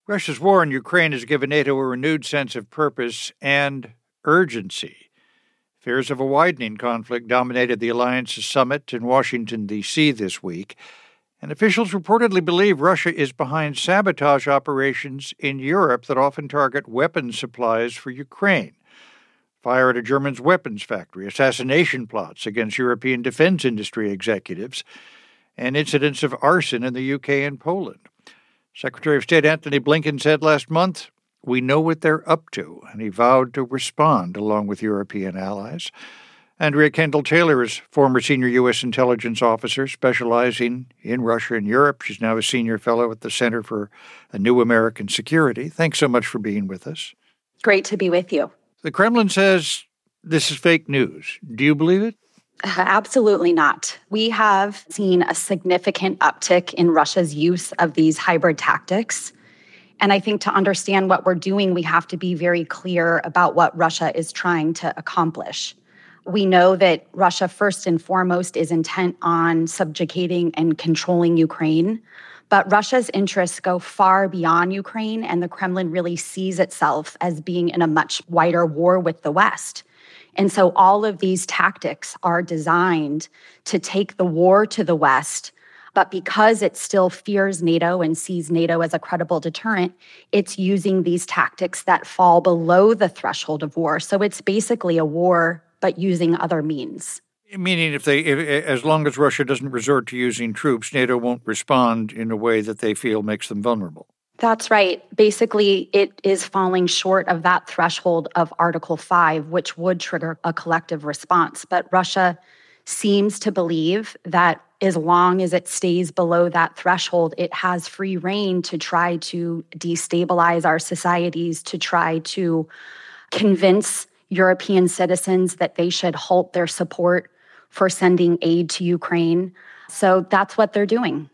Russia's war in Ukraine has given NATO a renewed sense of purpose and urgency. Fears of a widening conflict dominated the alliance's summit in Washington, D.C. this week, and officials reportedly believe Russia is behind sabotage operations in Europe that often target weapons supplies for Ukraine. Fire at a German weapons factory, assassination plots against European defense industry executives, and incidents of arson in the UK and Poland. Secretary of State Antony Blinken said last month, "We know what they're up to," and he vowed to respond along with European allies. Andrea Kendall-Taylor is former senior U.S. intelligence officer specializing in Russia and Europe. She's now a senior fellow at the Center for a New American Security. Thanks so much for being with us. Great to be with you. The Kremlin says this is fake news. Do you believe it? Absolutely not. We have seen a significant uptick in Russia's use of these hybrid tactics. And I think to understand what we're doing, we have to be very clear about what Russia is trying to accomplish. We know that Russia, first and foremost, is intent on subjugating and controlling Ukraine. But Russia's interests go far beyond Ukraine, and the Kremlin really sees itself as being in a much wider war with the West. And so all of these tactics are designed to take the war to the West. But because it still fears NATO and sees NATO as a credible deterrent, it's using these tactics that fall below the threshold of war. So it's basically a war, but using other means. Meaning as long as Russia doesn't resort to using troops, NATO won't respond in a way that they feel makes them vulnerable. That's right. Basically, it is falling short of that threshold of Article 5, which would trigger a collective response. But Russia seems to believe that as long as it stays below that threshold, it has free rein to try to destabilize our societies, to try to convince European citizens that they should halt their support for sending aid to Ukraine. So that's what they're doing.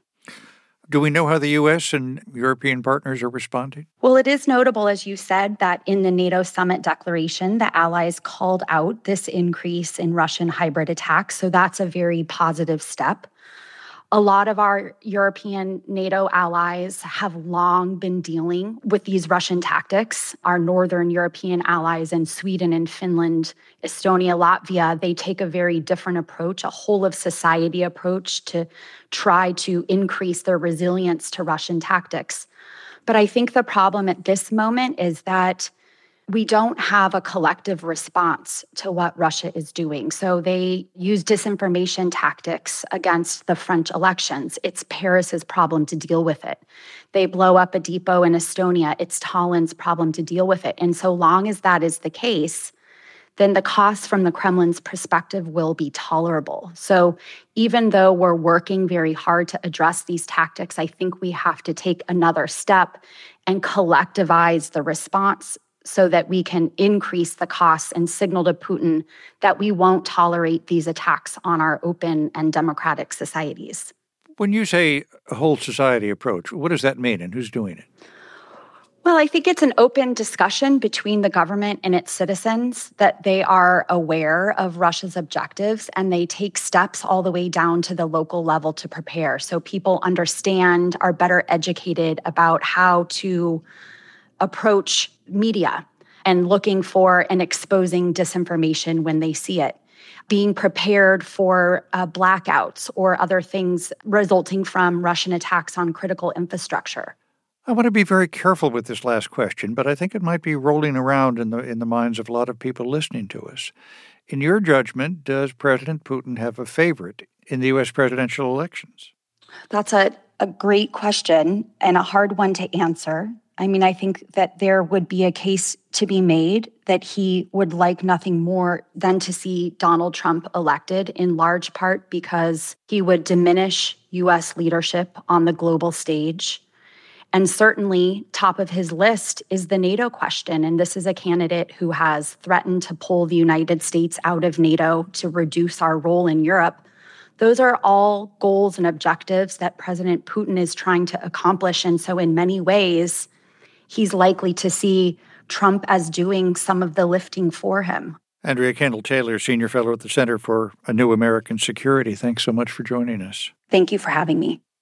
Do we know how the U.S. and European partners are responding? Well, it is notable, as you said, that in the NATO summit declaration, the allies called out this increase in Russian hybrid attacks. So that's a very positive step. A lot of our European NATO allies have long been dealing with these Russian tactics. Our Northern European allies in Sweden and Finland, Estonia, Latvia, they take a very different approach, a whole of society approach to try to increase their resilience to Russian tactics. But I think the problem at this moment is that we don't have a collective response to what Russia is doing. So they use disinformation tactics against the French elections. It's Paris's problem to deal with it. They blow up a depot in Estonia. It's Tallinn's problem to deal with it. And so long as that is the case, then the cost from the Kremlin's perspective will be tolerable. So even though we're working very hard to address these tactics, I think we have to take another step and collectivize the response so that we can increase the costs and signal to Putin that we won't tolerate these attacks on our open and democratic societies. When you say a whole society approach, what does that mean and who's doing it? Well, I think it's an open discussion between the government and its citizens that they are aware of Russia's objectives and they take steps all the way down to the local level to prepare. So people understand, are better educated about how to approach media and looking for and exposing disinformation when they see it, being prepared for blackouts or other things resulting from Russian attacks on critical infrastructure. I want to be very careful with this last question, but I think it might be rolling around in the minds of a lot of people listening to us. In your judgment, does President Putin have a favorite in the U.S. presidential elections? That's a great question and a hard one to answer. I mean, I think that there would be a case to be made that he would like nothing more than to see Donald Trump elected, in large part because he would diminish U.S. leadership on the global stage. And certainly top of his list is the NATO question. And this is a candidate who has threatened to pull the United States out of NATO to reduce our role in Europe. Those are all goals and objectives that President Putin is trying to accomplish. And so in many ways, he's likely to see Trump as doing some of the lifting for him. Andrea Kendall-Taylor, Senior Fellow at the Center for a New American Security. Thanks so much for joining us. Thank you for having me.